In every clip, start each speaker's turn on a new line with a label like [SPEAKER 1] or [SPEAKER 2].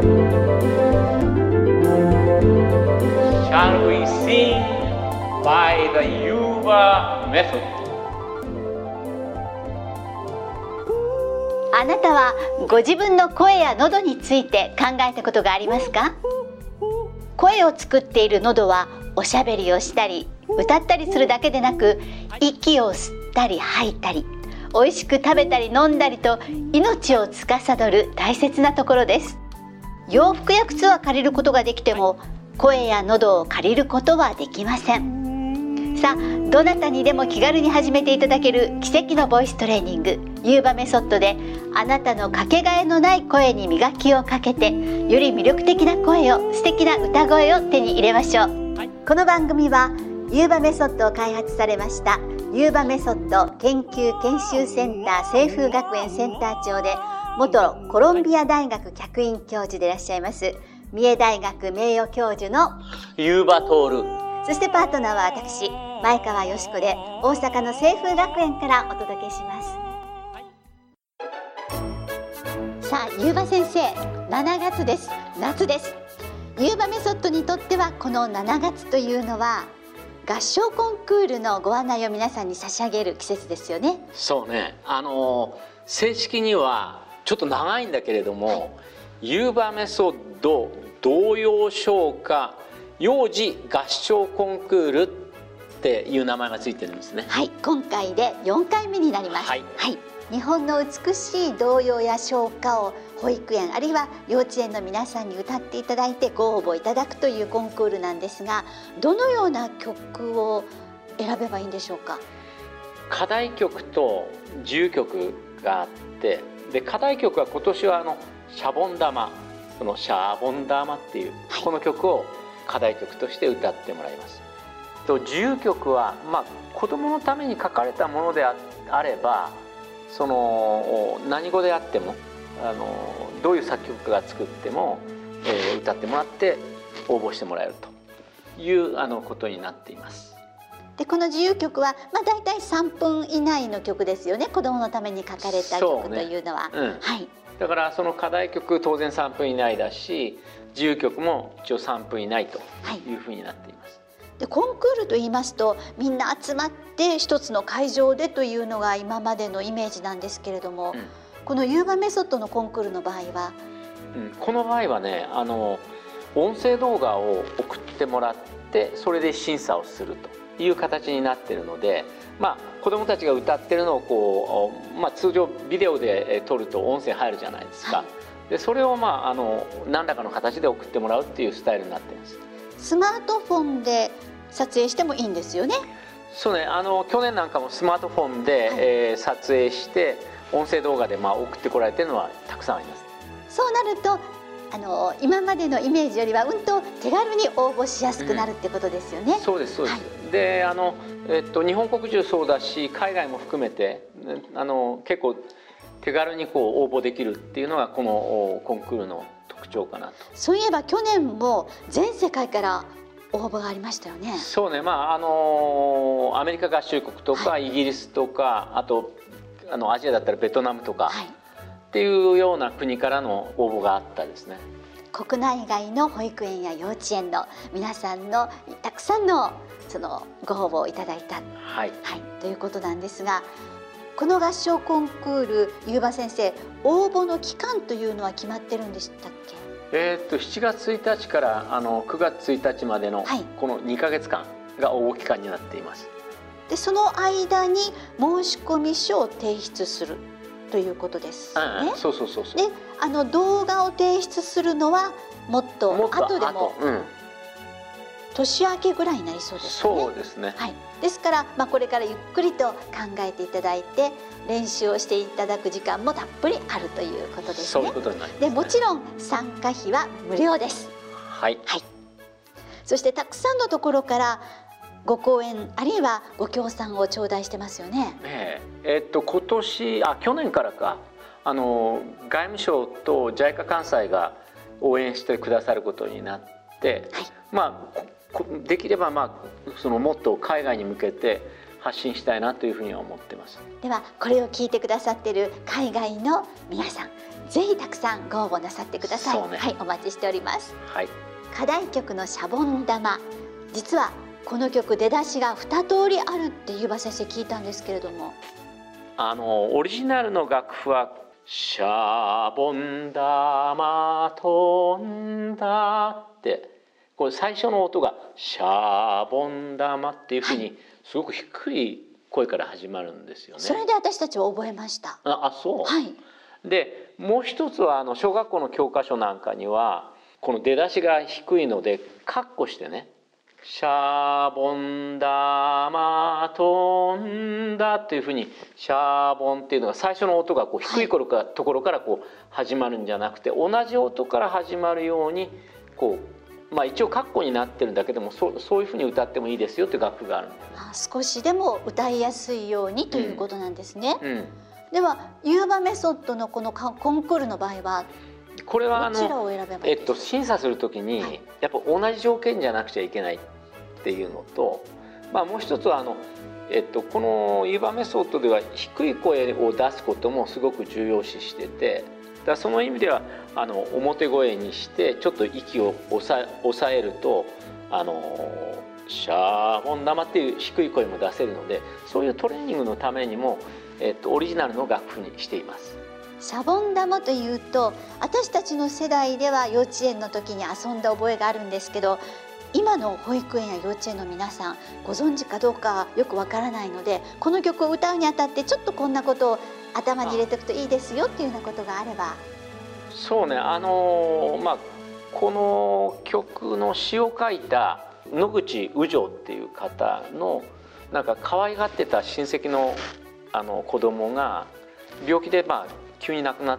[SPEAKER 1] Shall we sing by the Yuba method?
[SPEAKER 2] あなたはご自分の声や喉について考えたことがありますか？声を作っている喉はおしゃべりをしたり歌ったりするだけでなく、息を吸ったり吐いたり美味しく食べたり飲んだりと命を司る大切なところです。洋服や靴は借りることができても声や喉を借りることはできません。さあ、どなたにでも気軽に始めていただける奇跡のボイストレーニングユーバメソッドで、あなたのかけがえのない声に磨きをかけて、より魅力的な声を、素敵な歌声を手に入れましょう。この番組はユーバメソッドを開発されましたユーバメソッド研究研修センター清風学園センター長で、元コロンビア大学客員教授でいらっしゃいます三重大学名誉教授の
[SPEAKER 1] ユーバトール、
[SPEAKER 2] そしてパートナーは私前川よしこで、大阪の清風学園からお届けします。さあ、ユーバ先生、7月です。夏です。ユーバメソッドにとってはこの7月というのは合唱コンクールのご案内を皆さんに差し上げる季節ですよね。
[SPEAKER 3] そうね、正式にはちょっと長いんだけれども、ユーバメソッド童謡唱歌幼児合唱コンクールっていう名前がついてるんですね。
[SPEAKER 2] はい、今回で4回目になります。
[SPEAKER 3] はい、
[SPEAKER 2] 日本の美しい童謡や唱歌を保育園あるいは幼稚園の皆さんに歌っていただいてご応募いただくというコンクールなんですが、どのような曲を選べばいいんでしょうか？
[SPEAKER 3] 課題曲と自由曲があって、で課題曲は今年はシャボン玉、そのシャボン玉っていう、この曲を課題曲として歌ってもらいます。と自由曲は、子どものために書かれたものであれば、その何語であってもどういう作曲家が作っても、歌ってもらって応募してもらえるということになっています。
[SPEAKER 2] でこの自由曲は、だいたい3分以内の曲ですよね。子どものために書かれた曲というのは。
[SPEAKER 3] だからその課題曲当然3分以内だし、自由曲も一応3分以内というふうになっています。
[SPEAKER 2] でコンクールといいますと、みんな集まって一つの会場でというのが今までのイメージなんですけれども、このユーバメソッドのコンクールの場合は、
[SPEAKER 3] この場合はね、音声動画を送ってもらってそれで審査をするという形になっているので、子どもたちが歌ってるのを通常ビデオで撮ると音声入るじゃないですか。でそれを何らかの形で送ってもらうっていうスタイルになっています。
[SPEAKER 2] スマートフォンで撮影してもいいんですよね。
[SPEAKER 3] そうね、去年なんかもスマートフォンで、撮影して音声動画で送ってこられてるのはたくさんあります。
[SPEAKER 2] そうなると今までのイメージよりはと手軽に応募しやすくなるってことですよね。
[SPEAKER 3] そうですそうです。で日本国中そうだし海外も含めて結構手軽に応募できるっていうのがこのコンクールの特徴かなと。
[SPEAKER 2] そういえば去年も全世界から応募がありましたよね。
[SPEAKER 3] そうね、アメリカ合衆国とか、イギリスとか、あとアジアだったらベトナムとか、っていうような国からの応募があったですね。
[SPEAKER 2] 国内外の保育園や幼稚園の皆さんのたくさんのそのご応募をいただいた、ということなんですが、この合唱コンクール、ユーバ先生、応募の期間というのは決まってるんでしたっけ
[SPEAKER 3] ？7月1日から9月1日までのこの2ヶ月間が応募期間になっています。
[SPEAKER 2] でその間に申込書を提出するということですね。
[SPEAKER 3] そう。で
[SPEAKER 2] 動画を提出するのはもっと後でも、年明けぐらいになりそうですね。
[SPEAKER 3] そうですね。
[SPEAKER 2] ですから、これからゆっくりと考えていただいて練習をしていただく時間もたっぷりあるということですね。
[SPEAKER 3] そういうことになりますね。
[SPEAKER 2] でもちろん参加費は無料です。そしてたくさんのところからご講演あるいはご協賛を頂戴してますよね。
[SPEAKER 3] 去年からか外務省と JICA 関西が応援してくださることになって、できればそのもっと海外に向けて発信したいなというふうには思ってます。
[SPEAKER 2] ではこれを聞いてくださっている海外の皆さん、ぜひたくさんご応募なさってください。
[SPEAKER 3] そうね、
[SPEAKER 2] はい、お待ちしております。
[SPEAKER 3] はい、
[SPEAKER 2] 課題曲のシャボン玉、実はこの曲出だしが2通りあるってゆうば先生聞いたんですけれども、
[SPEAKER 3] オリジナルの楽譜はシャボン玉飛んだって、これ最初の音がシャボン玉っていうふうにすごく低い声から始まるんですよね。
[SPEAKER 2] それで私たちは覚えました。
[SPEAKER 3] そう。
[SPEAKER 2] はい。
[SPEAKER 3] でもう一つは小学校の教科書なんかにはこの出だしが低いのでカッコしてね、シャボン玉飛んだっていうふうに、シャボンっていうのが最初の音がこう低いところからこう始まるんじゃなくて、同じ音から始まるようにこう、一応カッコになってるんだけども、そういうふうに歌ってもいいですよっていう楽譜があるんだよね。
[SPEAKER 2] 少しでも歌いやすいようにということなんですね。
[SPEAKER 3] うん、
[SPEAKER 2] ではユーバメソッドのこのコンクールの場合は
[SPEAKER 3] これは
[SPEAKER 2] どちらを選べばいいですか？
[SPEAKER 3] 審査するときにやっぱ同じ条件じゃなくちゃいけないっていうのと、もう一つはこのユーバメソッドでは低い声を出すこともすごく重要視してて、だからその意味では表声にしてちょっと息を抑えるとシャボン玉っていう低い声も出せるので、そういうトレーニングのためにも、オリジナルの楽譜にしています。
[SPEAKER 2] シャボン玉というと私たちの世代では幼稚園の時に遊んだ覚えがあるんですけど、今の保育園や幼稚園の皆さんご存知かどうかよくわからないので、この曲を歌うにあたってちょっとこんなことを頭に入れておくといいですよっていうようなことがあれば。
[SPEAKER 3] そうね、この曲の詩を書いた野口宇城っていう方のなんか可愛がってた親戚の子供が病気で急に亡くなって、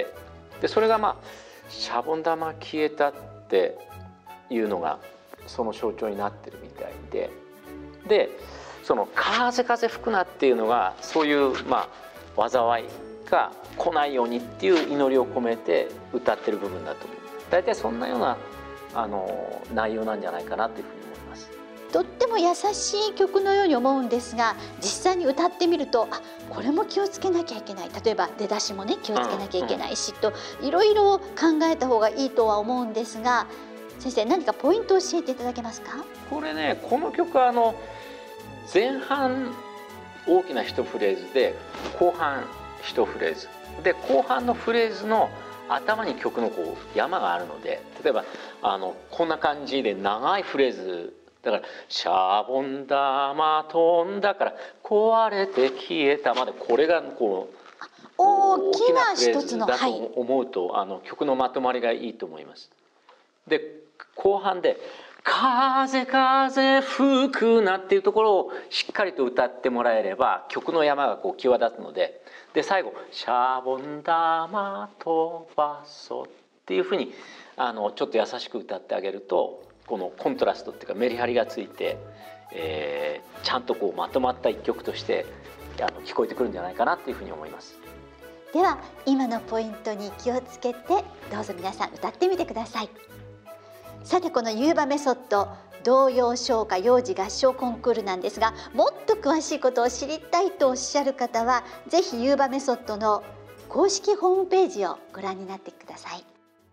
[SPEAKER 3] でそれがシャボン玉消えたっていうのがその象徴になってるみたいで、その風吹くなっていうのがそういう災いが来ないようにっていう祈りを込めて歌ってる部分だと思う。大体そんなような内容なんじゃないかなというふうに思います。
[SPEAKER 2] とっても優しい曲のように思うんですが、実際に歌ってみるとこれも気をつけなきゃいけない、例えば出だしもね気をつけなきゃいけないし、といろいろ考えた方がいいとは思うんですが、先生何かポイントを教えていただけますか？
[SPEAKER 3] これね、この曲は前半大きな一フレーズで後半一フレーズで、後半のフレーズの頭に曲の山があるので、例えばこんな感じで長いフレーズだから「シャボン玉飛んだ」から「壊れて消えた」まで、これが
[SPEAKER 2] 大きな
[SPEAKER 3] フレー
[SPEAKER 2] 一つの
[SPEAKER 3] ズだと思うと、曲のまとまりがいいと思います。で後半で「風風吹くな」っていうところをしっかりと歌ってもらえれば曲の山が際立つので、最後「シャボン玉飛ばそう」っていうふうにちょっと優しく歌ってあげると、このコントラストっていうかメリハリがついて、ちゃんとまとまった一曲として聞こえてくるんじゃないかなっていうふうに思います。
[SPEAKER 2] では今のポイントに気をつけてどうぞ皆さん歌ってみてください。さてこのユーバメソッド童謡唱歌幼児合唱コンクールなんですが、もっと詳しいことを知りたいとおっしゃる方はぜひユーバメソッドの公式ホームページをご覧になってください。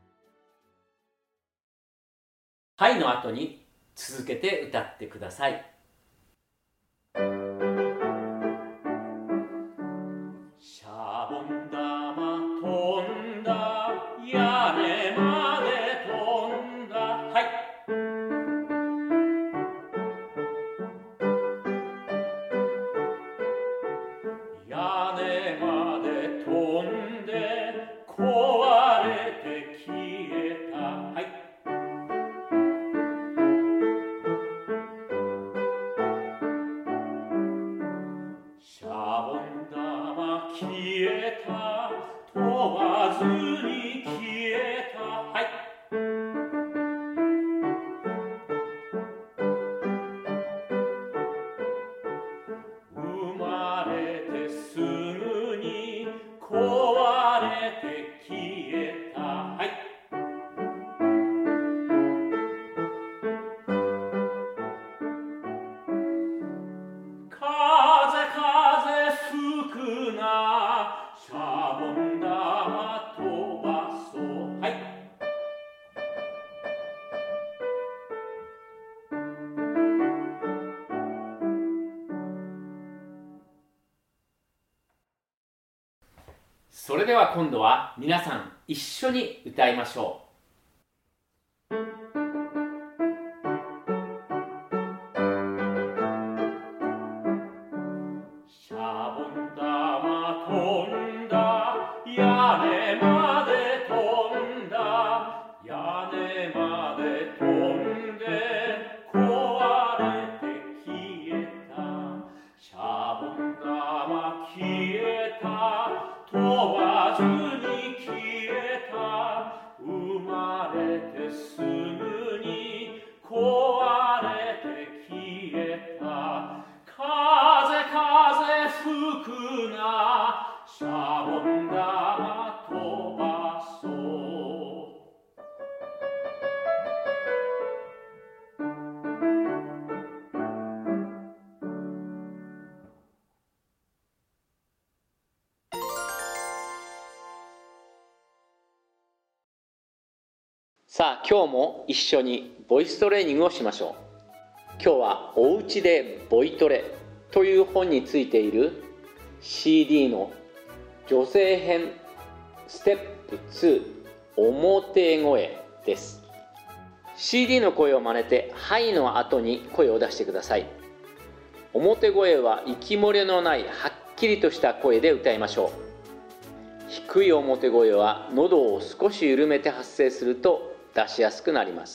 [SPEAKER 4] はいの後に続けて歌ってください。シャボン玉飛んだ屋根まで飛んだ、はい。屋根まで飛んで壊れて消えた、はい。シャボン玉消えた飛ばずに消えた、はい。生まれてすぐに壊れて消
[SPEAKER 3] それでは今度は皆さん一緒に歌いましょう。
[SPEAKER 4] シャボン玉飛んだ屋根まで飛んだ屋根まで飛んで壊れて消えたシャボン玉消えた飛ばずに消えた生まれてすぐに壊れて消えた風風吹くなシャボン玉飛ばそう
[SPEAKER 3] さあ今日も一緒にボイストレーニングをしましょう。今日はおうちでボイトレという本についている CD の女性編ステップ2表声です。 CD の声を真似てはいの後に声を出してください。表声は息漏れのないはっきりとした声で歌いましょう。低い表声は喉を少し緩めて発声すると出しやすくなります。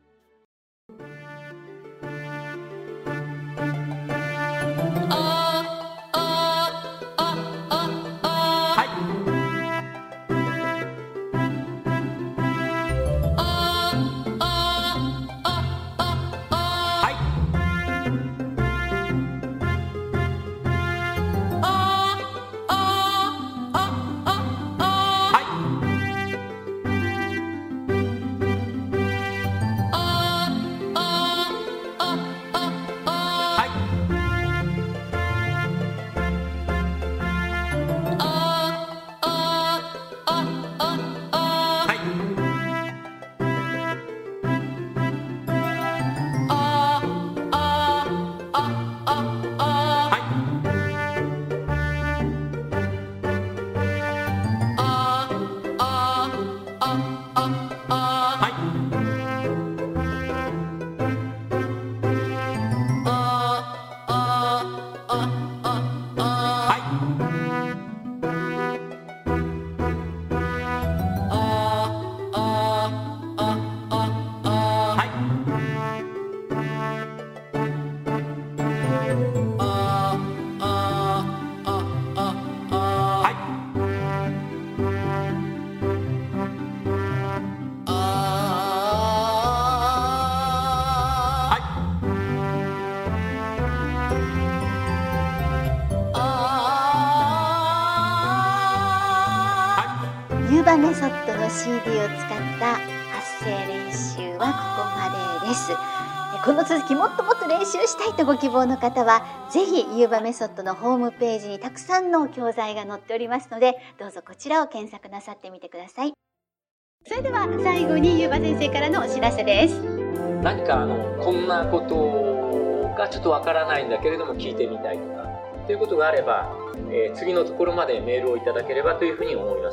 [SPEAKER 2] ユーバメソッドの CD を使った発声練習はここまでです。この続きもっともっと練習したいとご希望の方はぜひユーバメソッドのホームページにたくさんの教材が載っておりますので、どうぞこちらを検索なさってみてください。それでは最後にユーバ先生からのお知らせです。
[SPEAKER 3] 何かこんなことがちょっとわからないんだけれども聞いてみたいとかということがあれば、次のところまでメールをいただければというふうに思います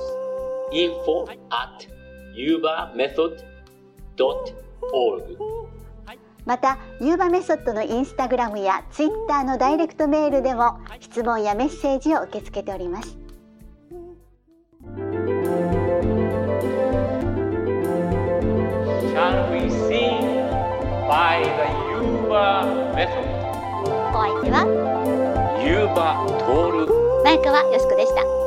[SPEAKER 3] 。info@yubamethod.org
[SPEAKER 2] またユーバメソッドのインスタグラムやツイッターのダイレクトメールでも質問やメッセージを受け付けております。
[SPEAKER 1] Shall we sing by the Yuba method?
[SPEAKER 2] お相手は
[SPEAKER 3] ユーバトール
[SPEAKER 2] 前川よしこでした。